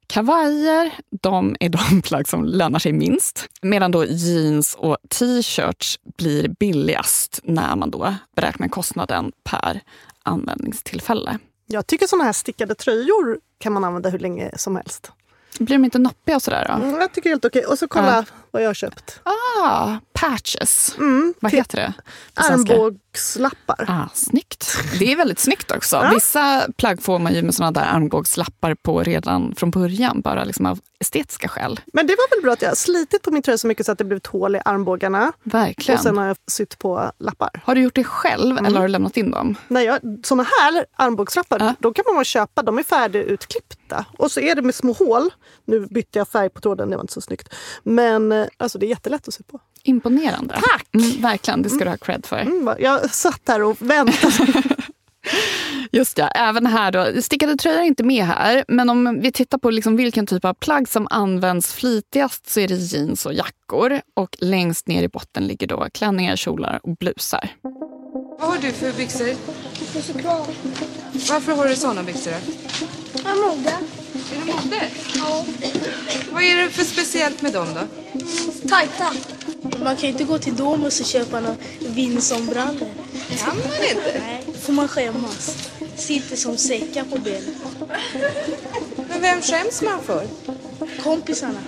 S2: Kavajer, de är de plagg som lönar sig minst. Medan då jeans och t-shirts blir billigast när man då beräknar kostnaden per användningstillfälle.
S1: Jag tycker såna här stickade tröjor kan man använda hur länge som helst.
S2: Blir de inte noppiga och sådär då?
S1: Jag tycker helt okej. Och så kolla vad jag har köpt.
S2: Patches. Vad heter det?
S1: Armbågslappar.
S2: Snyggt. Det är väldigt snyggt också. Vissa plagg får man ju med såna där armbågslappar på redan från början. Bara liksom av estetiska skäl.
S1: Men det var väl bra att jag har slitit på min tröja så mycket så att det blivit hål i armbågarna.
S2: Verkligen.
S1: Och sen har jag sytt på lappar.
S2: Har du gjort det själv eller har du lämnat in dem?
S1: Nej, såna här armbågslappar, då kan man bara köpa. De är färdigutklippta. Och så är det med små hål. Nu bytte jag färg på tråden, det var inte så snyggt. Men alltså det är jättelätt att sy på.
S2: Imponerande.
S1: Tack!
S2: Verkligen, det ska du ha cred för.
S1: Jag satt här och väntade.
S2: Just det, även här då. Stickade tröjor är inte med här. Men om vi tittar på liksom vilken typ av plagg som används flitigast så är det jeans och jackor. Och längst ner i botten ligger då klänningar, kjolar och blusar.
S3: Vad har du för byxor?
S22: Choklad.
S3: Varför har du såna byxor?
S22: Jag mode.
S3: Är det mode?
S22: Ja.
S3: Vad är det för speciellt med dem då?
S22: Tajta. Man kan inte gå till Domus och köpa några Vinson-brallor.
S3: Kan man inte?
S22: Nej, får man skämmas. Sitter som säckar på benen.
S3: Men vem skäms man för?
S22: Kompisarna.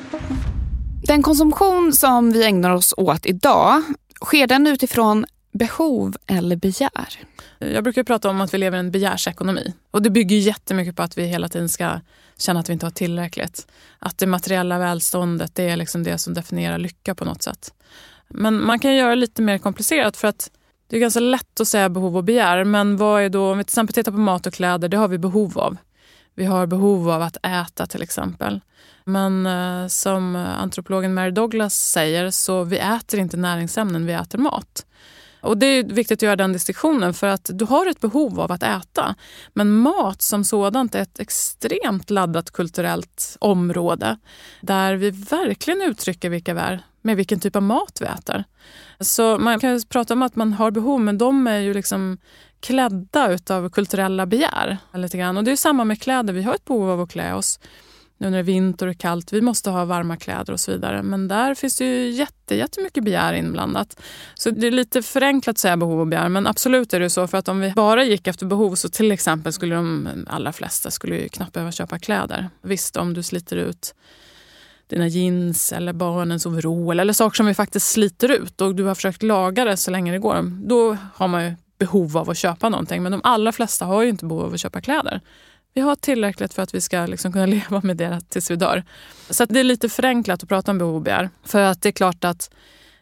S2: Den konsumtion som vi ägnar oss åt idag, sker den utifrån behov eller begär?
S12: Jag brukar prata om att vi lever i en begärsekonomi. Och det bygger jättemycket på att vi hela tiden ska känna att vi inte har tillräckligt. Att det materiella välståndet, det är liksom det som definierar lycka på något sätt. Men man kan göra det lite mer komplicerat för att det är ganska lätt att säga behov och begär. Men vad är då, om vi till exempel tittar på mat och kläder, det har vi behov av. Vi har behov av att äta till exempel. Men som antropologen Mary Douglas säger så vi äter inte näringsämnen, vi äter mat. Och det är viktigt att göra den distinktionen för att du har ett behov av att äta. Men mat som sådant är ett extremt laddat kulturellt område där vi verkligen uttrycker vilka vi är med vilken typ av mat vi äter. Så man kan ju prata om att man har behov men de är ju liksom klädda utav kulturella begär. Lite grann. Och det är samma med kläder, vi har ett behov av att klä oss. Nu när det är vinter och kallt, vi måste ha varma kläder och så vidare. Men där finns det ju jättemycket begär inblandat. Så det är lite förenklat att säga behov och begär. Men absolut är det så, för att om vi bara gick efter behov så till exempel skulle de allra flesta skulle ju knappt behöva köpa kläder. Visst, om du sliter ut dina jeans eller barnens overall eller saker som vi faktiskt sliter ut och du har försökt laga det så länge det går, då har man ju behov av att köpa någonting. Men de allra flesta har ju inte behov av att köpa kläder. Vi har tillräckligt för att vi ska liksom kunna leva med det tills vi dör. Så att det är lite förenklat att prata om behov och begär. För att det är klart att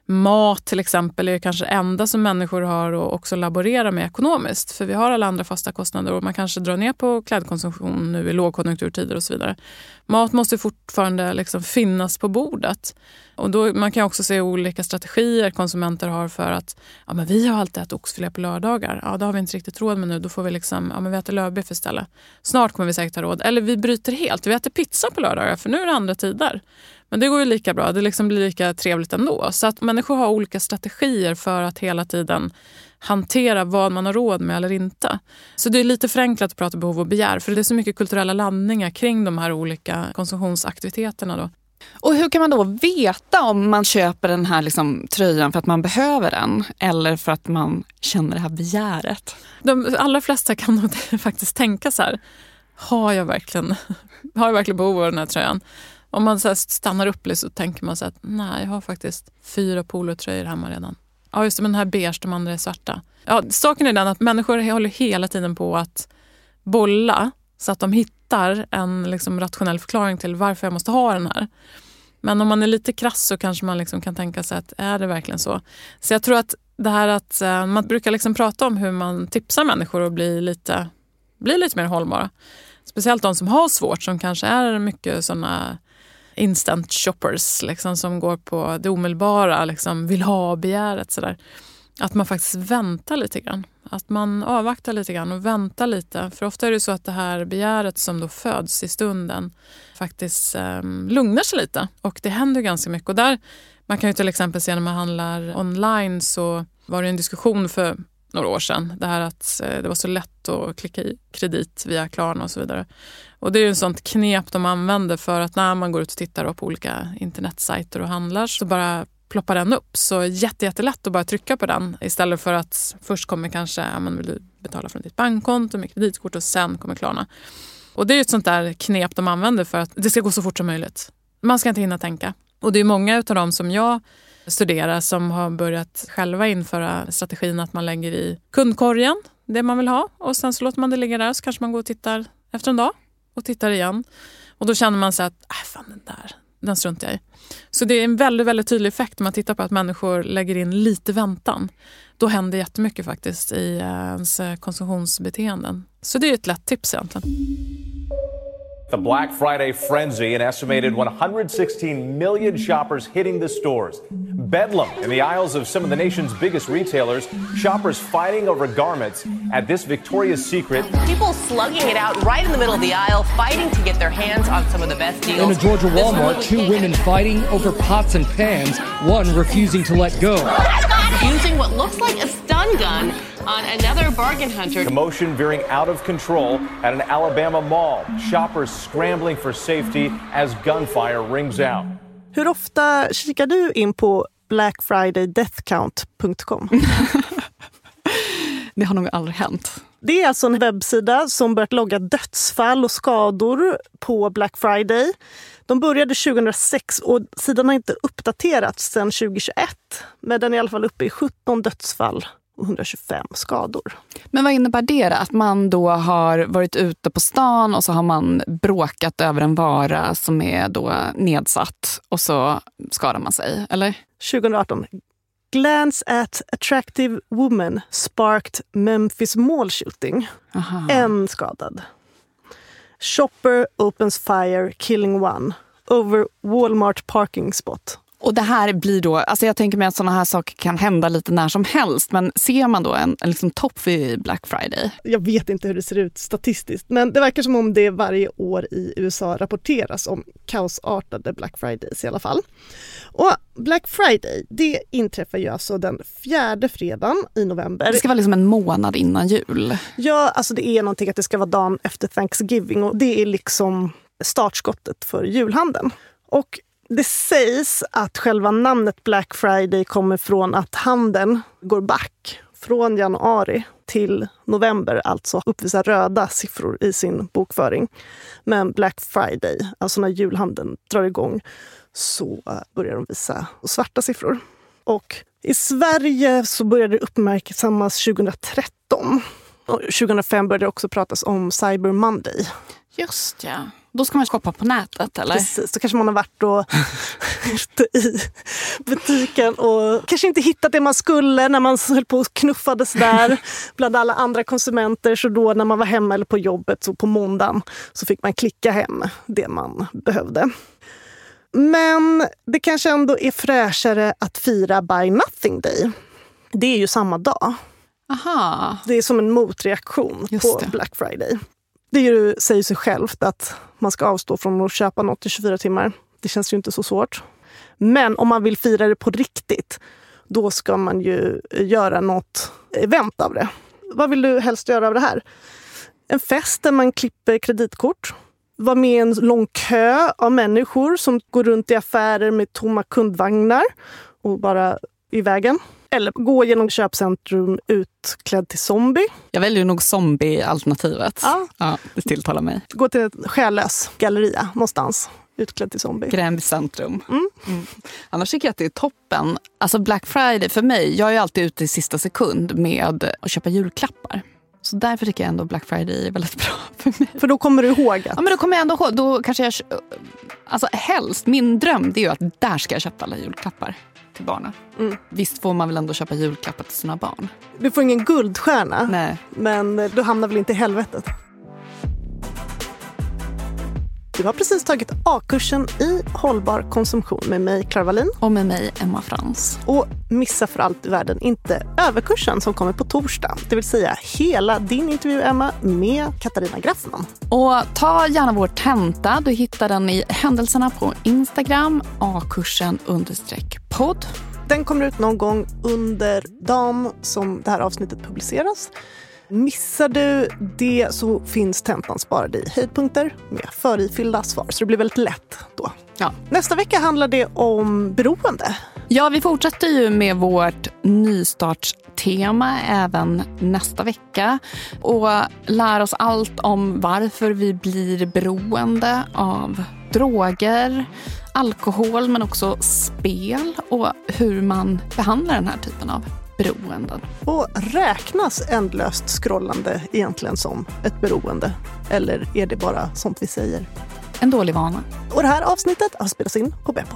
S12: mat till exempel är kanske det enda som människor har och också laborera med ekonomiskt. För vi har alla andra fasta kostnader och man kanske drar ner på klädkonsumtion nu i lågkonjunkturtider och så vidare. Mat måste fortfarande liksom finnas på bordet. Och då, man kan också se olika strategier konsumenter har för att ja, men vi har alltid ätit oxfilé på lördagar. Ja, det har vi inte riktigt råd med nu. Då får vi liksom, ja men vi äter lövbiff istället. Snart kommer vi säkert ha råd. Eller vi bryter helt. Vi äter pizza på lördagar för nu är det andra tider. Men det går ju lika bra. Det liksom blir lika trevligt ändå. Så att människor har olika strategier för att hela tiden hantera vad man har råd med eller inte. Så det är lite förenklat att prata behov och begär. För det är så mycket kulturella landningar kring de här olika konsumtionsaktiviteterna då.
S2: Och hur kan man då veta om man köper den här liksom tröjan för att man behöver den eller för att man känner det här begäret?
S12: De allra flesta kan nog faktiskt tänka så här. Har jag verkligen behov av den här tröjan? Om man så här stannar upp lite så tänker man så att nej, jag har faktiskt 4 polotröjor hemma redan. Ja just det, men den här beige, de andra är svarta. Ja, saken är den att människor håller hela tiden på att bolla så att de hittar en liksom rationell förklaring till varför jag måste ha den här. Men om man är lite krass så kanske man liksom kan tänka sig att är det verkligen så? Så jag tror att det här att man brukar liksom prata om hur man tipsar människor att bli lite mer hållbara. Speciellt de som har svårt, som kanske är mycket sådana instant shoppers liksom, som går på det omedelbara, liksom, vill ha begäret sådär. Att man faktiskt väntar lite grann. Att man avvaktar lite grann och väntar lite. För ofta är det så att det här begäret som då föds i stunden faktiskt lugnar sig lite. Och det händer ganska mycket. Och där, man kan ju till exempel se när man handlar online så var det en diskussion för några år sedan. Det här att det var så lätt att klicka i kredit via Klarna och så vidare. Och det är ju ett sånt knep de använder för att när man går ut och tittar på olika internetsajter och handlar så bara ploppar den upp. Så jättelätt att bara trycka på den istället för att först kommer kanske, vill du betala från ditt bankkonto med kreditkort och sen kommer Klarna. Och det är ju ett sånt där knep de använder för att det ska gå så fort som möjligt. Man ska inte hinna tänka. Och det är många av dem som jag studerar som har börjat själva införa strategin att man lägger i kundkorgen det man vill ha och sen så låter man det ligga där så kanske man går och tittar efter en dag och tittar igen. Och då känner man sig att den struntar jag i. Så det är en väldigt, väldigt tydlig effekt om man tittar på att människor lägger in lite väntan. Då händer jättemycket faktiskt i ens konsumtionsbeteenden. Så det är ett lätt tips egentligen.
S4: The Black Friday frenzy, an estimated 116 million shoppers hitting the stores. Bedlam in the aisles of some of the nation's biggest retailers. Shoppers fighting over garments at this Victoria's Secret.
S5: People slugging it out right in the middle of the aisle, fighting to get their hands on some of the best deals.
S23: In a Georgia Walmart, two women fighting over pots and pans, one refusing to let go.
S5: Using what looks like a stun gun on another bargain hunter.
S4: Commotion veering out of control at an Alabama mall. Shoppers scrambling for safety as gunfire rings out.
S1: Hur ofta kikar du in på blackfridaydeathcount.com?
S2: Det har nog aldrig hänt.
S1: Det är alltså en webbsida som börjat logga dödsfall och skador på Black Friday. De började 2006 och sidan har inte uppdaterats sedan 2021. Men den är i alla fall uppe i 17 dödsfall och 125 skador.
S2: Men vad innebär det? Att man då har varit ute på stan och så har man bråkat över en vara som är då nedsatt och så skadar man sig, eller?
S1: 2018. Glance at attractive woman sparked Memphis mall shooting.
S2: Aha.
S1: En skadad. Shopper opens fire, killing one. Over Walmart parking spot.
S2: Och det här blir då, alltså jag tänker mig att sådana här saker kan hända lite när som helst. Men ser man då en liksom topp vid Black Friday?
S1: Jag vet inte hur det ser ut statistiskt. Men det verkar som om det varje år i USA rapporteras om kaosartade Black Fridays i alla fall. Och Black Friday, det inträffar ju alltså den 4:e fredagen i november.
S2: Det ska vara liksom en månad innan jul.
S1: Ja, alltså det är någonting att det ska vara dagen efter Thanksgiving. Och det är liksom startskottet för julhandeln. Och det sägs att själva namnet Black Friday kommer från att handeln går back från januari till november, alltså uppvisar röda siffror i sin bokföring. Men Black Friday, alltså när julhandeln drar igång, så börjar de visa svarta siffror. Och i Sverige så började det uppmärksammas 2013. Och 2005 började det också pratas om Cyber Monday.
S2: Just ja. Då ska man shoppa på nätet, eller?
S1: Precis, så kanske man har varit och ute i butiken och kanske inte hittat det man skulle när man höll på och knuffades där bland alla andra konsumenter. Så då när man var hemma eller på jobbet så på måndagen så fick man klicka hem det man behövde. Men det kanske ändå är fräschare att fira Buy Nothing Day. Det är ju samma dag.
S2: Aha.
S1: Det är som en motreaktion på Black Friday. Det säger sig självt att man ska avstå från att köpa något i 24 timmar. Det känns ju inte så svårt. Men om man vill fira det på riktigt, då ska man ju göra något event av det. Vad vill du helst göra av det här? En fest där man klipper kreditkort. Var med i en lång kö av människor som går runt i affärer med tomma kundvagnar och bara i vägen. Eller gå genom köpcentrum utklädd till zombie.
S2: Jag väljer nog zombie-alternativet. Ja, det tilltalar mig.
S1: Gå till en själlös galleria någonstans, utklädd till zombie.
S2: Gränd centrum. Annars tycker jag att det är toppen. Alltså Black Friday för mig, jag är alltid ute i sista sekund med att köpa julklappar. Så därför tycker jag ändå Black Friday är väldigt bra för mig.
S1: För då kommer du ihåg att...
S2: Ja, men då kommer jag ändå ihåg. Då kanske jag... Alltså helst, min dröm det är ju att där ska jag köpa alla julklappar till barnen. Visst får man väl ändå köpa julklappar till sina barn.
S1: Du får ingen guldstjärna.
S2: Nej.
S1: Men du hamnar väl inte i helvetet. Du har precis tagit A-kursen i hållbar konsumtion med mig, Clara Wallin.
S2: Och med mig, Emma Frans.
S1: Och missa för allt i världen inte överkursen som kommer på torsdag. Det vill säga hela din intervju, Emma, med Katarina Graffman.
S2: Och ta gärna vår tenta. Du hittar den i händelserna på Instagram, A-kursen_podd.
S1: Den kommer ut någon gång under dagen som det här avsnittet publiceras. Missar du det så finns tentan sparad i höjdpunkter med förifyllda svar. Så det blir väldigt lätt då.
S2: Ja.
S1: Nästa vecka handlar det om beroende.
S2: Ja, vi fortsätter ju med vårt nystartstema även nästa vecka. Och lär oss allt om varför vi blir beroende av droger, alkohol men också spel. Och hur man behandlar den här typen av beroenden.
S1: Och räknas ändlöst scrollande egentligen som ett beroende? Eller är det bara sånt vi säger?
S2: En dålig vana.
S1: Och det här avsnittet har spelats in på Beppo.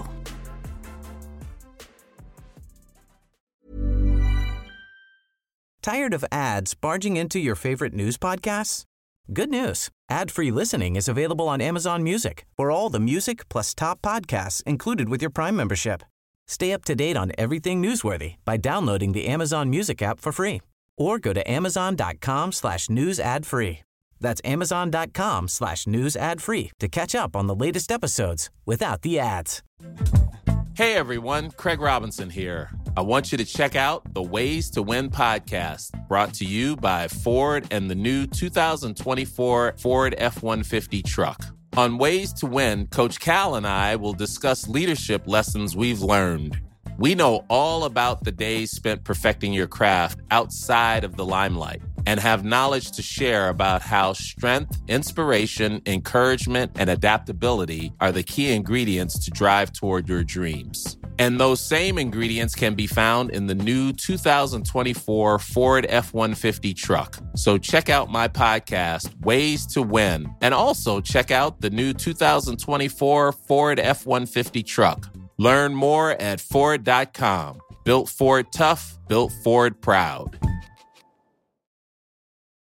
S6: Tired of ads barging into your favorite news podcasts? Good news. Ad-free listening is available on Amazon Music for all the music plus top podcasts included with your Prime membership. Stay up to date on everything newsworthy by downloading the Amazon Music app for free or go to amazon.com/news ad free. That's amazon.com/news ad free to catch up on the latest episodes without the ads.
S7: Hey everyone, Craig Robinson here. I want you to check out the Ways to Win podcast, brought to you by Ford and the new 2024 Ford F-150 truck. On Ways to Win, Coach Cal and I will discuss leadership lessons we've learned. We know all about the days spent perfecting your craft outside of the limelight and have knowledge to share about how strength, inspiration, encouragement, and adaptability are the key ingredients to drive toward your dreams. And those same ingredients can be found in the new 2024 Ford F-150 truck. So check out my podcast, Ways to Win, and also check out the new 2024 Ford F-150 truck. Learn more at Ford.com. Built Ford tough, built Ford proud.